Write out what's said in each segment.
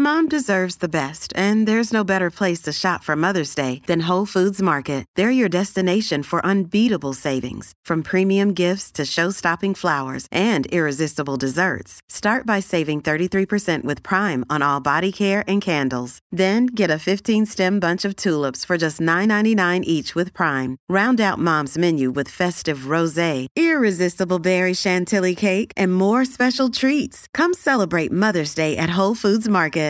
Mom deserves the best, and there's no better place to shop for Mother's Day than Whole Foods Market. They're your destination for unbeatable savings, from premium gifts to show-stopping flowers and irresistible desserts. Start by saving 33% with Prime on all body care and candles. Then get a 15-stem bunch of tulips for just $9.99 each with Prime. Round out Mom's menu with festive rosé, irresistible berry chantilly cake, and more special treats. Come celebrate Mother's Day at Whole Foods Market.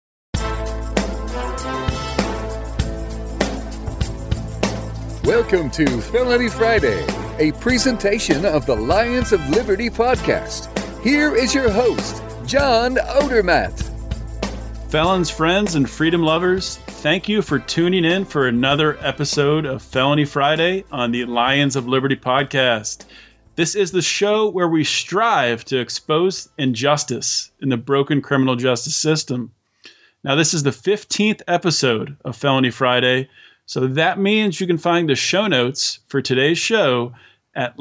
Welcome to Felony Friday, a presentation of the Lions of Liberty podcast. Here is your host, John Odermatt. Felons, friends, and freedom lovers, thank you for tuning in for another episode of Felony Friday on the Lions of Liberty podcast. This is the show where we strive to expose injustice in the broken criminal justice system. Now, this is the 15th episode of Felony Friday, so that means you can find the show notes for today's show at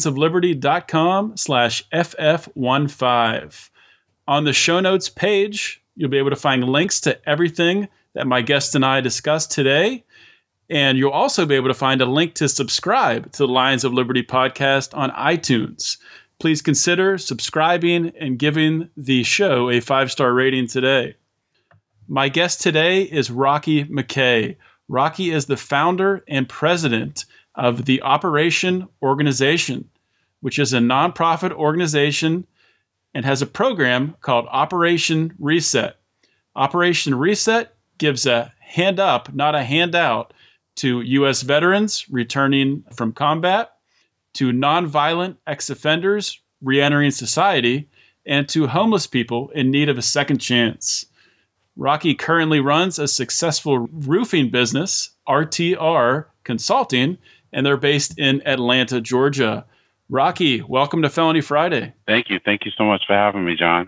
lionsofliberty.com/FF15. On the show notes page, you'll be able to find links to everything that my guest and I discussed today. And you'll also be able to find a link to subscribe to the Lions of Liberty podcast on iTunes. Please consider subscribing and giving the show a 5-star rating today. My guest today is Rocky McKay. Rocky is the founder and president of the Operation Organization, which is a nonprofit organization and has a program called Operation Reset. Operation Reset gives a hand up, not a handout, to U.S. veterans returning from combat, to nonviolent ex-offenders re-entering society, and to homeless people in need of a second chance. Rocky currently runs a successful roofing business, RTR Consulting, and they're based in Atlanta, Georgia. Rocky, welcome to Felony Friday. Thank you. Thank you so much for having me, John.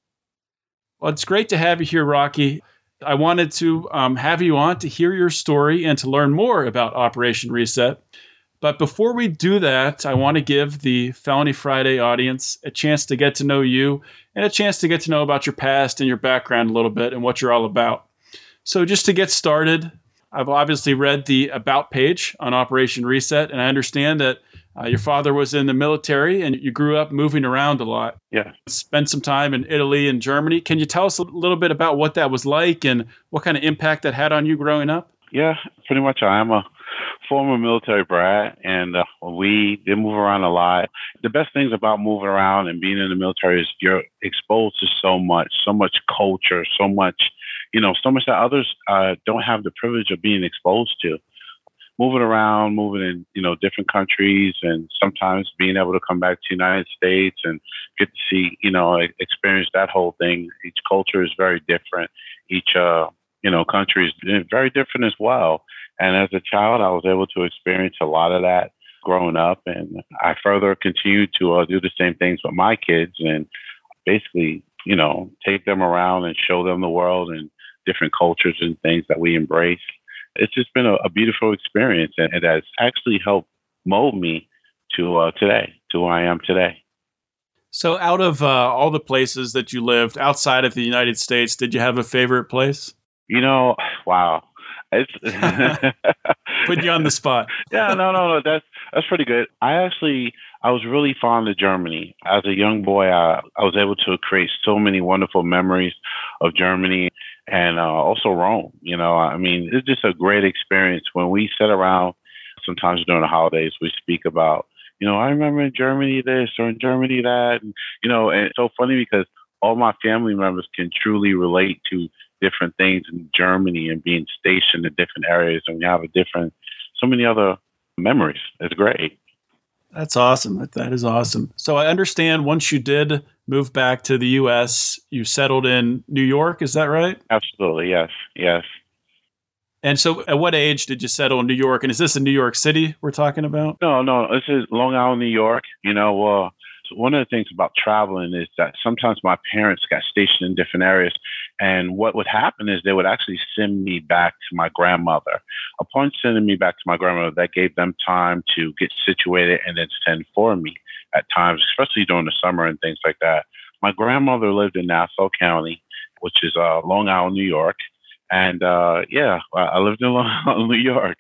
Well, it's great to have you here, Rocky. I wanted to have you on to hear your story and to learn more about Operation Reset. But before we do that, I want to give the Felony Friday audience a chance to get to know you and a chance to get to know about your past and your background a little bit and what you're all about. So just to get started, I've obviously read the About page on Operation Reset, and I understand that your father was in the military and you grew up moving around a lot. Yeah. Spent some time in Italy and Germany. Can you tell us a little bit about what that was like and what kind of impact that had on you growing up? Yeah, pretty much. I am a former military brat, and we did move around a lot. The best things about moving around and being in the military is you're exposed to so much culture, so much that others don't have the privilege of being exposed to. Moving around, moving in, different countries, and sometimes being able to come back to the United States and get to see, experience that whole thing. Each culture is very different. Each, country is very different as well. And as a child, I was able to experience a lot of that growing up. And I further continued to do the same things with my kids and basically, take them around and show them the world and different cultures and things that we embrace. It's just been a beautiful experience, and it has actually helped mold me to today, to who I am today. So out of all the places that you lived outside of the United States, did you have a favorite place? Wow. It's Put you on the spot. Yeah, no. That's pretty good. I was really fond of Germany. As a young boy, I was able to create so many wonderful memories of Germany and also Rome. It's just a great experience. When we sit around, sometimes during the holidays, we speak about, I remember in Germany this or in Germany that, and it's so funny because all my family members can truly relate to different things in Germany and being stationed in different areas, and we have so many other memories. It's great. That's awesome. That is awesome. So I understand once you did move back to the U.S., you settled in New York. Is that right? Absolutely. Yes. And so at what age did you settle in New York? And is this in New York City we're talking about? No. This is Long Island, New York. So one of the things about traveling is that sometimes my parents got stationed in different areas. And what would happen is they would actually send me back to my grandmother. Upon sending me back to my grandmother, that gave them time to get situated and then send for me at times, especially during the summer and things like that. My grandmother lived in Nassau County, which is Long Island, New York. And I lived in Long Island, New York.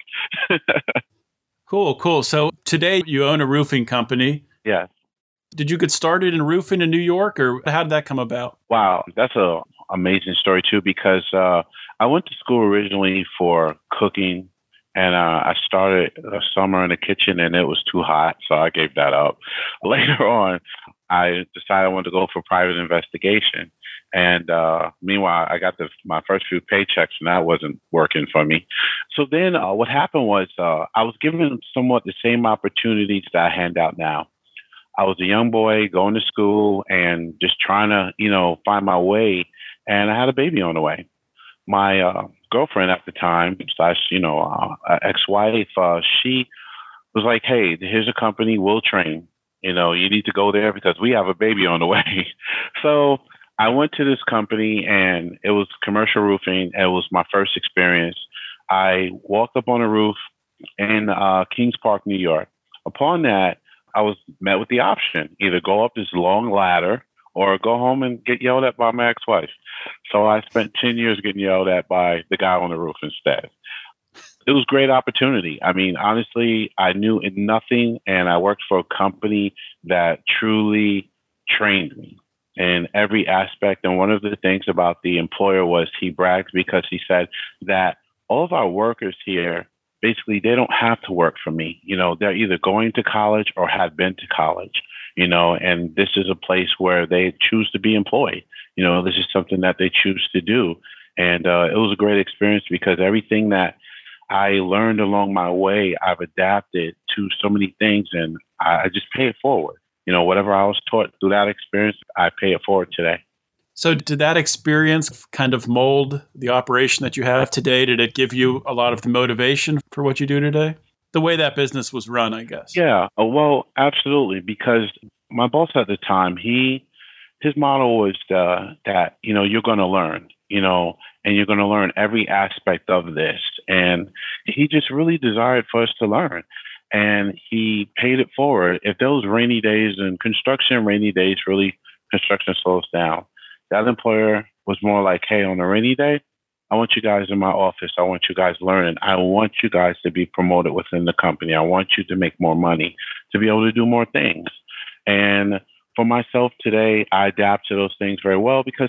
Cool. So today you own a roofing company. Yeah. Did you get started in roofing in New York, or how did that come about? Wow, that's a amazing story too, because I went to school originally for cooking, and I started a summer in the kitchen, and it was too hot, so I gave that up. Later on, I decided I wanted to go for private investigation, and meanwhile, I got my first few paychecks, and that wasn't working for me. So then, what happened was I was given somewhat the same opportunities that I hand out now. I was a young boy going to school and just trying to, find my way. And I had a baby on the way. My girlfriend at the time, ex-wife, she was like, "Hey, here's a company, we'll train. You need to go there because we have a baby on the way." So I went to this company, and it was commercial roofing. It was my first experience. I walked up on a roof in Kings Park, New York. Upon that, I was met with the option, either go up this long ladder or go home and get yelled at by my ex-wife. So I spent 10 years getting yelled at by the guy on the roof instead. It was a great opportunity. I mean, honestly, I knew nothing, and I worked for a company that truly trained me in every aspect. And one of the things about the employer was he bragged because he said that all of our workers here, basically, they don't have to work for me. They're either going to college or have been to college, and this is a place where they choose to be employed. This is something that they choose to do. And it was a great experience because everything that I learned along my way, I've adapted to so many things, and I just pay it forward. Whatever I was taught through that experience, I pay it forward today. So did that experience kind of mold the operation that you have today? Did it give you a lot of the motivation for what you do today? The way that business was run, I guess. Yeah, well, absolutely. Because my boss at the time, his model was that, you're going to learn, and you're going to learn every aspect of this. And he just really desired for us to learn. And he paid it forward. If those rainy days in construction, really construction slows down. That employer was more like, "Hey, on a rainy day, I want you guys in my office. I want you guys learning. I want you guys to be promoted within the company. I want you to make more money, to be able to do more things." And for myself today, I adapt to those things very well because,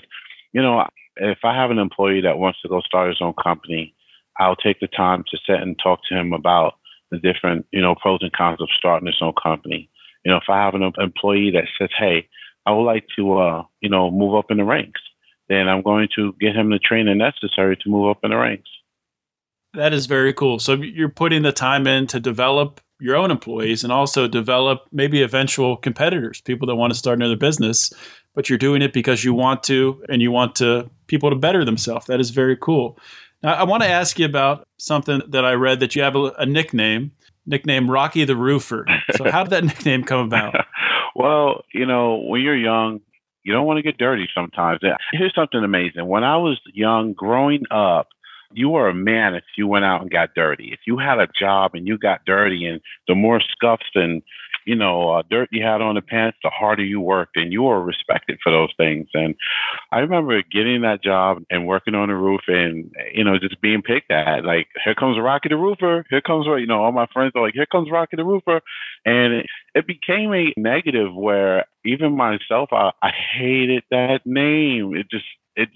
if I have an employee that wants to go start his own company, I'll take the time to sit and talk to him about the different, pros and cons of starting his own company. If I have an employee that says, "Hey, I would like to, move up in the ranks," then I'm going to get him the training necessary to move up in the ranks. That is very cool. So you're putting the time in to develop your own employees and also develop maybe eventual competitors, people that want to start another business, but you're doing it because you want to, and you want people to better themselves. That is very cool. Now, I want to ask you about something that I read, that you have a nickname Rocky the Roofer. So how did that nickname come about? Well, when you're young, you don't want to get dirty sometimes. Here's something amazing. When I was young, growing up, you were a man if you went out and got dirty. If you had a job and you got dirty, and the more scuffs and, dirt you had on the pants, the harder you worked, and you were respected for those things. And I remember getting that job and working on the roof and, just being picked at. Like, "Here comes Rocky the Roofer. Here comes," all my friends are like, "Here comes Rocky the Roofer." And it became a negative where even myself, I hated that name. It just,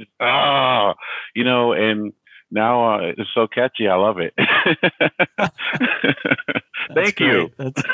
and now it's so catchy. I love it. Thank you.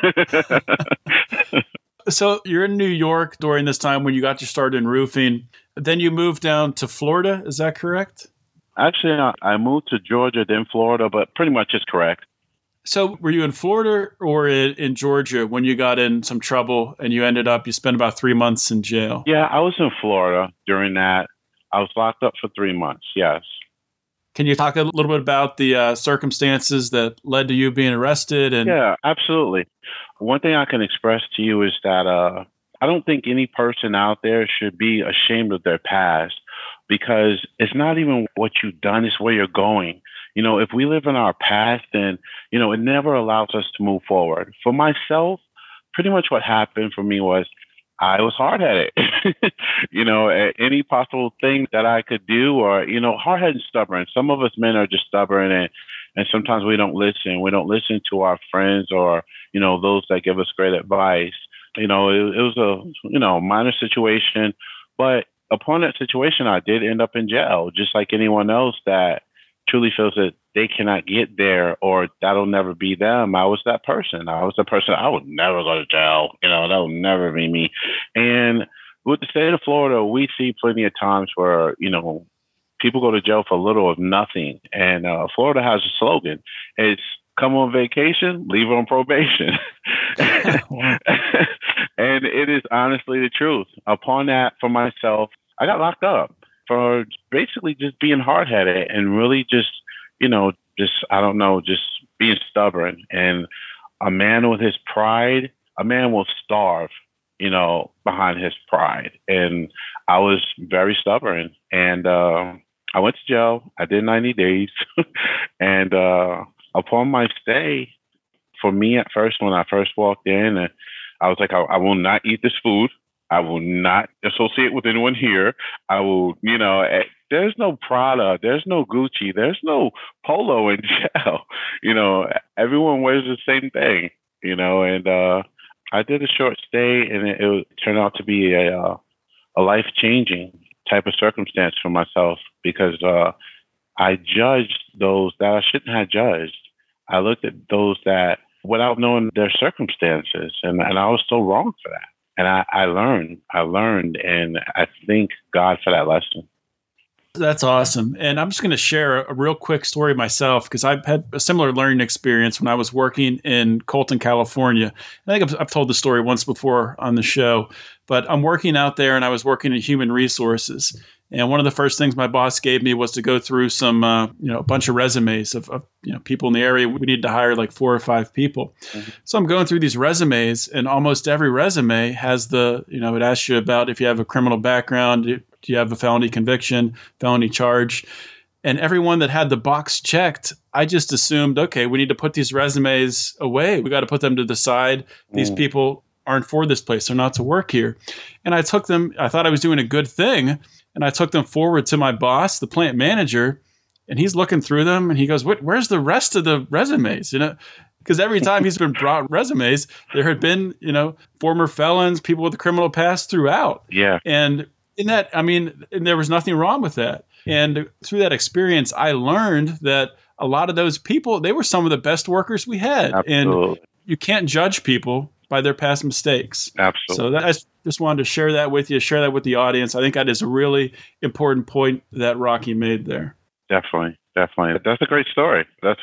So you're in New York during this time when you got your start in roofing. Then you moved down to Florida. Is that correct? Actually, I moved to Georgia, then Florida, but pretty much it's correct. So were you in Florida or in Georgia when you got in some trouble and you spent about 3 months in jail? Yeah, I was in Florida during that. I was locked up for 3 months, yes. Can you talk a little bit about the circumstances that led to you being arrested? Yeah, absolutely. One thing I can express to you is that I don't think any person out there should be ashamed of their past, because it's not even what you've done, it's where you're going. If we live in our past, then, it never allows us to move forward. For myself, pretty much what happened for me was I was hard-headed. Any possible thing that I could do, or, hard-headed and stubborn. Some of us men are just stubborn, and sometimes we don't listen. We don't listen to our friends or, those that give us great advice. It was a, minor situation, but upon that situation, I did end up in jail, just like anyone else that truly feels that they cannot get there or that'll never be them. I was that person. I would never go to jail. That would never be me. And with the state of Florida, we see plenty of times where, people go to jail for little of nothing. And Florida has a slogan. It's come on vacation, leave on probation. And it is honestly the truth. Upon that, for myself, I got locked up for basically just being hard-headed and really just being stubborn. And a man with his pride, a man will starve, behind his pride. And I was very stubborn. And I went to jail. I did 90 days. And upon my stay, for me at first, when I first walked in, I was like, I will not eat this food. I will not associate with anyone here. I will, there's no Prada, there's no Gucci, there's no Polo in jail. Everyone wears the same thing, and I did a short stay, and it turned out to be a life-changing type of circumstance for myself because I judged those that I shouldn't have judged. I looked at those that without knowing their circumstances, and I was so wrong for that. And I learned, and I thank God for that lesson. That's awesome. And I'm just going to share a real quick story myself because I've had a similar learning experience when I was working in Colton, California. I think I've told the story once before on the show, but I'm working out there and I was working in human resources. And one of the first things my boss gave me was to go through some, a bunch of resumes of people in the area. We needed to hire like 4 or 5 people. Mm-hmm. So I'm going through these resumes, and almost every resume has it asks you about if you have a criminal background, do you have a felony conviction, felony charge. And everyone that had the box checked, I just assumed, okay, we need to put these resumes away. We got to put them to the side. These people aren't for this place. They're not to work here. And I took them, I thought I was doing a good thing. And I took them forward to my boss, the plant manager, and he's looking through them and he goes, where's the rest of the resumes? Because every time he's been brought resumes, there had been, former felons, people with a criminal past throughout. Yeah. And in that, and there was nothing wrong with that. And through that experience, I learned that a lot of those people, they were some of the best workers we had. Absolutely. And you can't judge people by their past mistakes. Absolutely. So I just wanted to share that with you, share that with the audience. I think that is a really important point that Rocky made there. Definitely. That's a great story.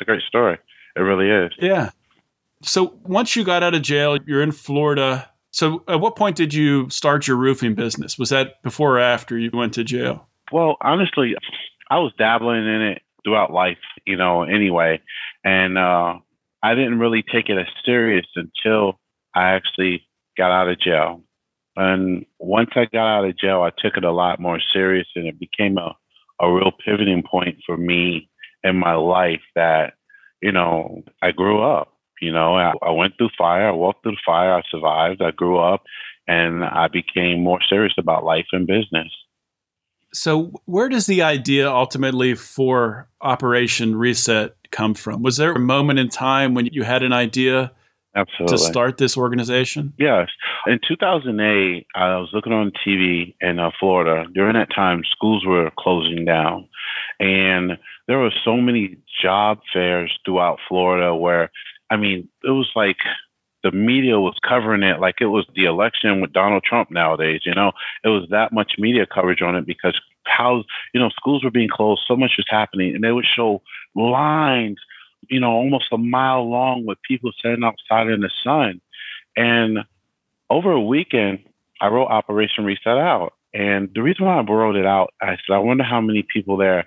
It really is. Yeah. So once you got out of jail, you're in Florida. So at what point did you start your roofing business? Was that before or after you went to jail? Well, honestly, I was dabbling in it throughout life, anyway. And I didn't really take it as serious until I actually got out of jail. And once I got out of jail, I took it a lot more serious, and it became a real pivoting point for me in my life that, I grew up. I went through fire. I walked through the fire. I survived. I grew up, and I became more serious about life and business. So where does the idea ultimately for Operation Reset come from? Was there a moment in time when you had an idea Absolutely. to start this organization? Yes. In 2008, I was looking on TV in Florida. During that time, schools were closing down. And there were so many job fairs throughout Florida where, it was like the media was covering it like it was the election with Donald Trump nowadays. It was that much media coverage on it because schools were being closed. So much was happening. And they would show lines almost a mile long with people sitting outside in the sun. And over a weekend, I wrote Operation Reset out. And the reason why I wrote it out, I said, I wonder how many people there,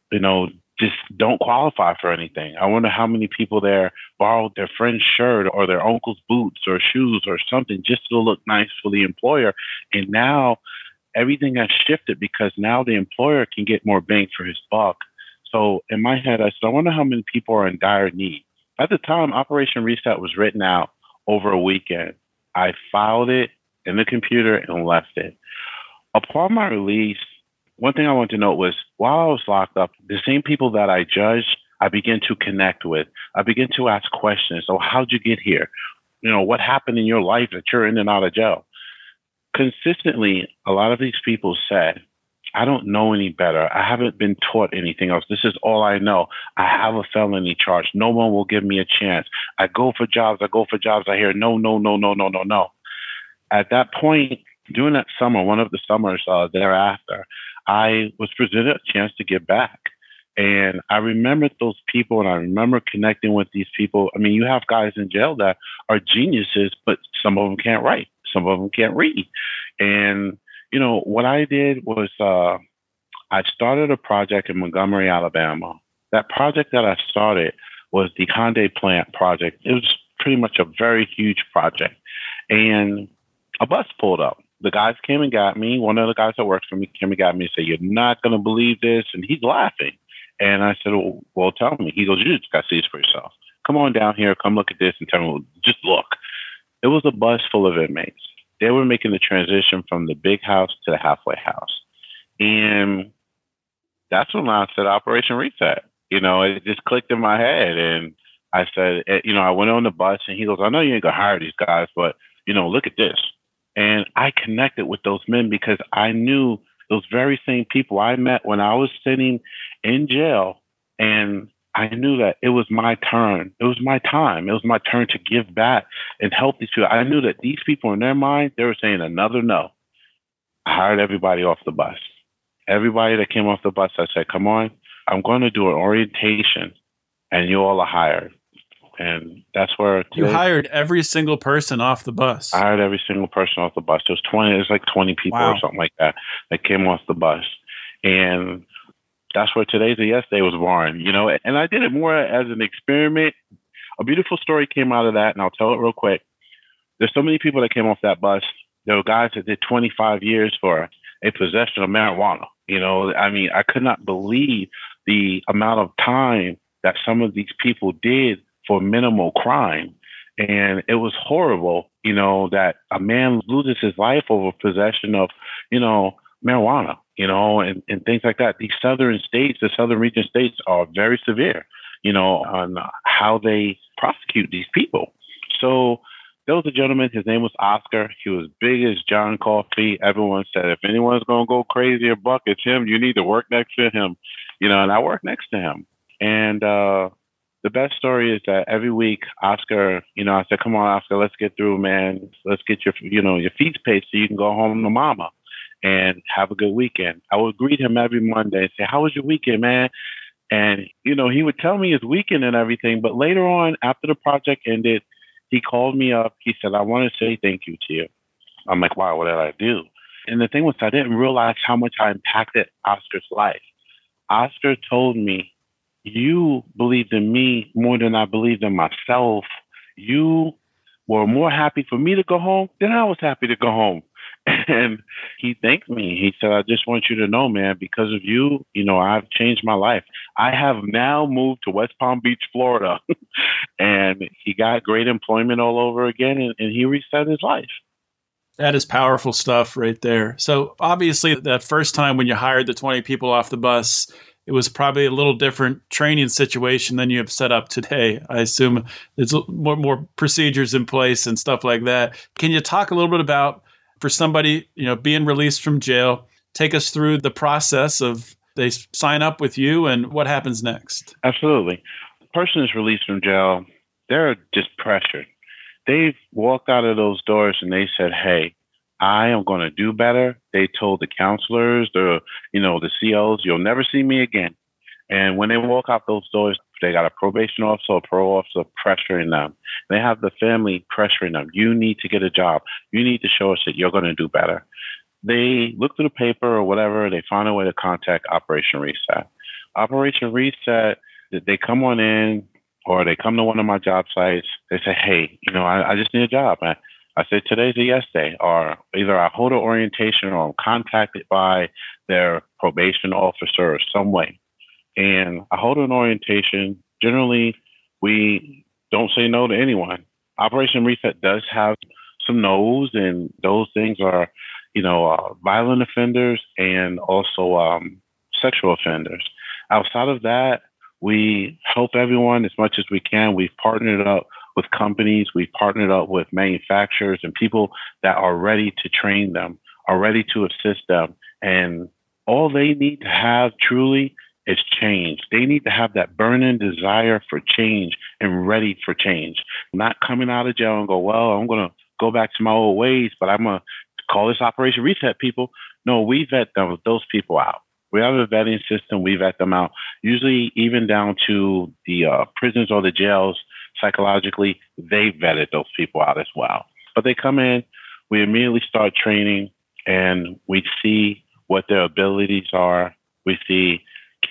just don't qualify for anything. I wonder how many people there borrowed their friend's shirt or their uncle's boots or shoes or something just to look nice for the employer. And now everything has shifted because now the employer can get more bang for his buck. So in my head, I said, I wonder how many people are in dire need. At the time, Operation Reset was written out over a weekend. I filed it in the computer and left it. Upon my release, one thing I wanted to note was while I was locked up, the same people that I judged, I began to connect with. I began to ask questions. So how'd you get here? What happened in your life that you're in and out of jail? Consistently, a lot of these people said, I don't know any better. I haven't been taught anything else. This is all I know. I have a felony charge. No one will give me a chance. I go for jobs. I hear no. At that point, during that summer, one of the summers thereafter, I was presented a chance to give back. And I remembered those people, and I remember connecting with these people. I mean, you have guys in jail that are geniuses, but some of them can't write. Some of them can't read. And, what I did was I started a project in Montgomery, Alabama. That project that I started was the Hyundai plant project. It was pretty much a very huge project. And a bus pulled up. The guys came and got me. One of the guys that works for me came and got me and said, "You're not going to believe this." And he's laughing. And I said, well, tell me. He goes, "You just got to see this for yourself. Come on down here. Come look at this and tell me, just look." It was a bus full of inmates. They were making the transition from the big house to the halfway house. And that's when I said Operation Reset. It just clicked in my head. And I said, I went on the bus and he goes, "I know you ain't going to hire these guys, but, look at this." And I connected with those men because I knew those very same people I met when I was sitting in jail, and I knew that it was my turn. It was my time. It was my turn to give back and help these people. I knew that these people in their mind, they were saying another no. I hired everybody off the bus. Everybody that came off the bus, I said, "Come on, I'm going to do an orientation, and you all are hired." And that's where you hired every single person off the bus. I hired every single person off the bus. It was like 20 people or something like that came off the bus. And that's where Today's a Yes Day was born, and I did it more as an experiment. A beautiful story came out of that, and I'll tell it real quick. There's so many people that came off that bus. There were guys that did 25 years for a possession of marijuana. I could not believe the amount of time that some of these people did for minimal crime. And it was horrible, that a man loses his life over possession of, marijuana, and things like that. These southern states, the southern region states are very severe, on how they prosecute these people. So there was a gentleman, his name was Oscar. He was big as John Coffey. Everyone said, if anyone's going to go crazy or buck, it's him. You need to work next to him, and I worked next to him. And the best story is that every week, Oscar, I said, "Come on, Oscar, let's get through, man. Let's get your fees paid so you can go home to mama and have a good weekend." I would greet him every Monday and say, "How was your weekend, man?" And, he would tell me his weekend and everything. But later on, after the project ended, he called me up. He said, "I want to say thank you to you." I'm like, "Wow, what did I do?" And the thing was, I didn't realize how much I impacted Oscar's life. Oscar told me, "You believed in me more than I believed in myself. You were more happy for me to go home than I was happy to go home." And he thanked me. He said, "I just want you to know, man, because of you, I've changed my life. I have now moved to West Palm Beach, Florida." And he got great employment all over again, and he reset his life. That is powerful stuff right there. So obviously that first time when you hired the 20 people off the bus, it was probably a little different training situation than you have set up today. I assume there's more procedures in place and stuff like that. Can you talk a little bit about, for somebody, being released from jail, take us through the process of they sign up with you and what happens next? Absolutely. The person is released from jail. They're just pressured. They've walked out of those doors and they said, "Hey, I am going to do better." They told the counselors, the COs, "You'll never see me again." And when they walk out those doors, they got a probation officer, a parole officer pressuring them. They have the family pressuring them. "You need to get a job. You need to show us that you're going to do better." They look through the paper or whatever. They find a way to contact Operation Reset. Operation Reset, they come on in or they come to one of my job sites. They say, "Hey, I just need a job, man." I say, "Today's a yes day," or either I hold an orientation or I'm contacted by their probation officer or some way. And I hold an orientation. Generally, we don't say no to anyone. Operation Reset does have some no's, and those things are, violent offenders and also sexual offenders. Outside of that, we help everyone as much as we can. We've partnered up with companies. We've partnered up with manufacturers and people that are ready to train them, are ready to assist them. And all they need to have truly is change. They need to have that burning desire for change and ready for change. Not coming out of jail and go, well, I'm going to go back to my old ways, but I'm going to call this Operation Reset people. No, we vet those people out. We have a vetting system. We vet them out, usually even down to the prisons or the jails. Psychologically, they vetted those people out as well. But they come in, we immediately start training, and we see what their abilities are. We see,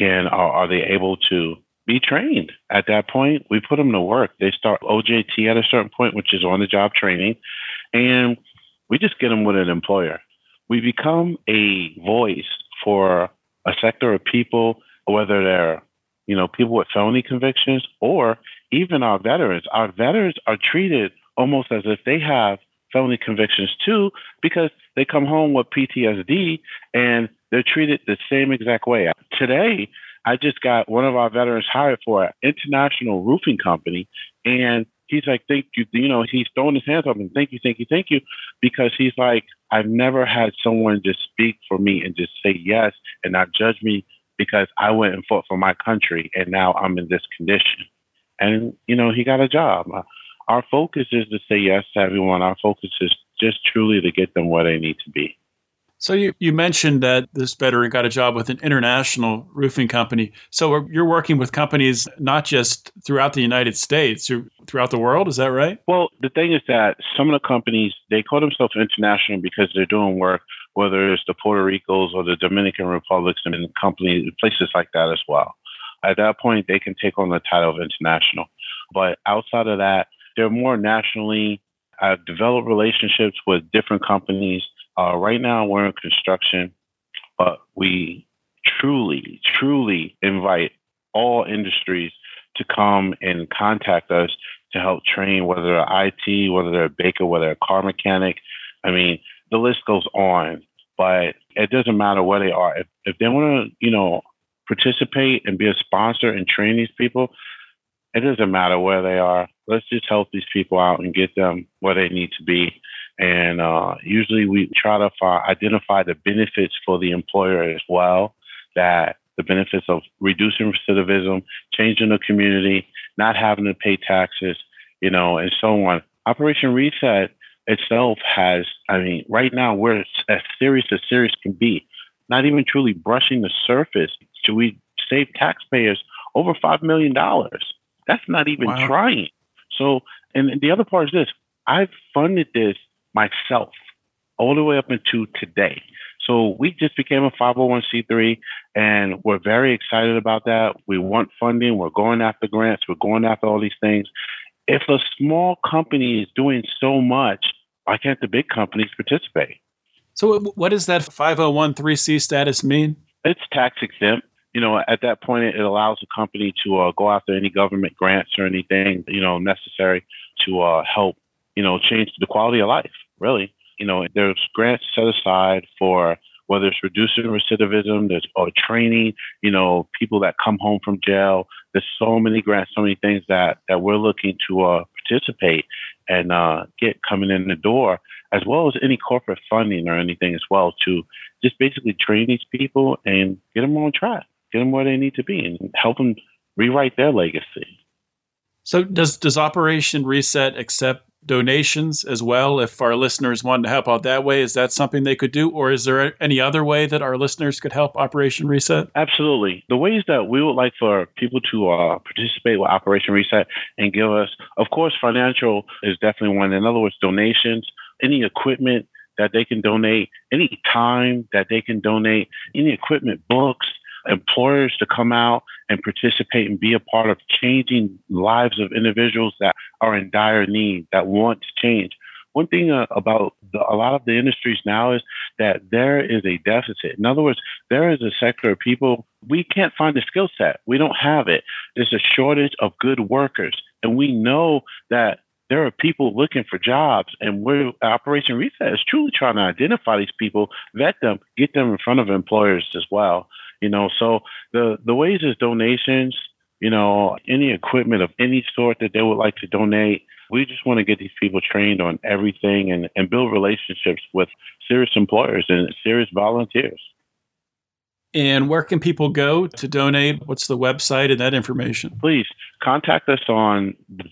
are they able to be trained? At that point, we put them to work. They start OJT at a certain point, which is on-the-job training, and we just get them with an employer. We become a voice for a sector of people, whether they're, people with felony convictions or even our veterans. Our veterans are treated almost as if they have felony convictions too, because they come home with PTSD and they're treated the same exact way. Today, I just got one of our veterans hired for an international roofing company, and he's like, thank you. He's throwing his hands up and thank you. Because he's like, I've never had someone just speak for me and just say yes and not judge me because I went and fought for my country and now I'm in this condition. And, he got a job. Our focus is to say yes to everyone. Our focus is just truly to get them where they need to be. So you mentioned that this veteran got a job with an international roofing company. So you're working with companies not just throughout the United States, throughout the world. Is that right? Well, the thing is that some of the companies, they call themselves international because they're doing work, whether it's the Puerto Ricos or the Dominican Republics and companies, places like that as well. At that point, they can take on the title of international. But outside of that, they're more nationally. I've developed relationships with different companies. Right now, we're in construction, but we truly, truly invite all industries to come and contact us to help train, whether they're IT, whether they're a baker, whether they're a car mechanic. I mean, the list goes on, but it doesn't matter where they are. If they want to, participate and be a sponsor and train these people, it doesn't matter where they are. Let's just help these people out and get them where they need to be. And usually we try to identify the benefits for the employer as well, that the benefits of reducing recidivism, changing the community, not having to pay taxes, and so on. Operation Reset itself has, right now we're as serious can be, not even truly brushing the surface. Should we save taxpayers over $5 million? That's not even trying. So, and the other part is this, I've funded this myself all the way up into today. So we just became a 501c3 and we're very excited about that. We want funding. We're going after grants. We're going after all these things. If a small company is doing so much, why can't the big companies participate? So what does that 501c3 status mean? It's tax exempt. At that point, it allows the company to go after any government grants or anything, necessary to help, change the quality of life, really. There's grants set aside for whether it's reducing recidivism, or training, people that come home from jail. There's so many grants, so many things that we're looking to participate and get coming in the door, as well as any corporate funding or anything as well, to just basically train these people and get them on track, get them where they need to be, and help them rewrite their legacy. So does Operation Reset accept donations as well? If our listeners wanted to help out that way, is that something they could do? Or is there any other way that our listeners could help Operation Reset? Absolutely. The ways that we would like for people to participate with Operation Reset and give us, of course, financial is definitely one. In other words, donations, any equipment that they can donate, any time that they can donate, any equipment, books, employers to come out and participate and be a part of changing lives of individuals that are in dire need, that want to change. One thing about a lot of the industries now is that there is a deficit. In other words, there is a sector of people, we can't find a skill set. We don't have it. There's a shortage of good workers. And we know that there are people looking for jobs, and we're Operation Reset is truly trying to identify these people, vet them, get them in front of employers as well. So the ways is donations, any equipment of any sort that they would like to donate. We just want to get these people trained on everything and build relationships with serious employers and serious volunteers. And where can people go to donate? What's the website and that information? Please contact us on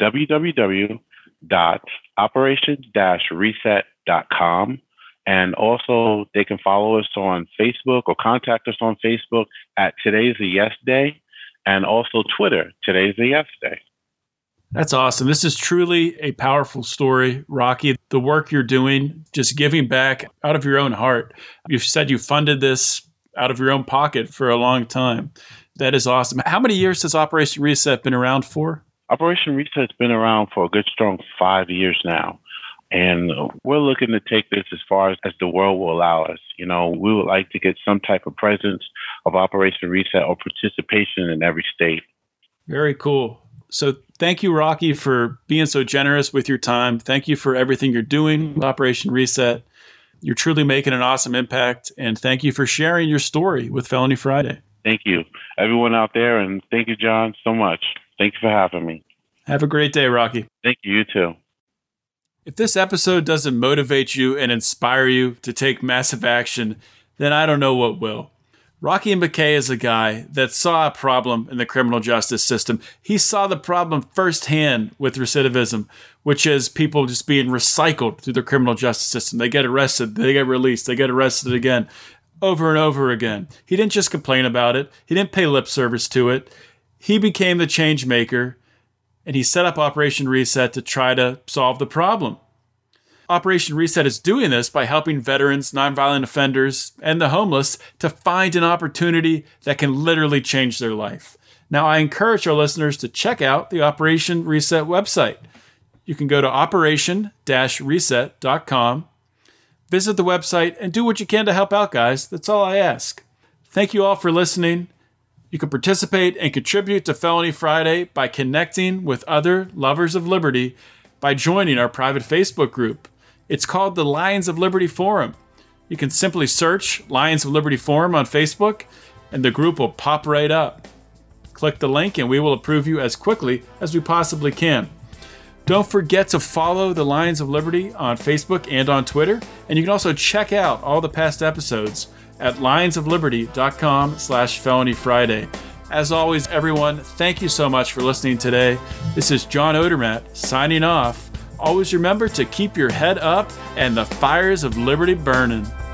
www.operation-reset.com. And also they can follow us on Facebook or contact us on Facebook at Today's a Yes Day, and also Twitter, Today's a Yes Day. That's awesome. This is truly a powerful story, Rocky. The work you're doing, just giving back out of your own heart. You've said you funded this out of your own pocket for a long time. That is awesome. How many years has Operation Reset been around for? Operation Reset's been around for a good strong 5 years now. And we're looking to take this as far as the world will allow us. We would like to get some type of presence of Operation Reset or participation in every state. Very cool. So thank you, Rocky, for being so generous with your time. Thank you for everything you're doing with Operation Reset. You're truly making an awesome impact. And thank you for sharing your story with Felony Friday. Thank you, everyone out there. And thank you, John, so much. Thank you for having me. Have a great day, Rocky. Thank you. You too. If this episode doesn't motivate you and inspire you to take massive action, then I don't know what will. Rocky McKay is a guy that saw a problem in the criminal justice system. He saw the problem firsthand with recidivism, which is people just being recycled through the criminal justice system. They get arrested, they get released, they get arrested again, over and over again. He didn't just complain about it. He didn't pay lip service to it. He became the change maker, and he set up Operation Reset to try to solve the problem. Operation Reset is doing this by helping veterans, nonviolent offenders, and the homeless to find an opportunity that can literally change their life. Now, I encourage our listeners to check out the Operation Reset website. You can go to operation-reset.com, visit the website, and do what you can to help out, guys. That's all I ask. Thank you all for listening. You can participate and contribute to Felony Friday by connecting with other lovers of liberty by joining our private Facebook group. It's called the Lions of Liberty Forum. You can simply search Lions of Liberty Forum on Facebook, and the group will pop right up. Click the link, and we will approve you as quickly as we possibly can. Don't forget to follow the Lions of Liberty on Facebook and on Twitter, and you can also check out all the past episodes at lionsofliberty.com/Felony Friday. As always, everyone, thank you so much for listening today. This is John Odermatt signing off. Always remember to keep your head up and the fires of liberty burning.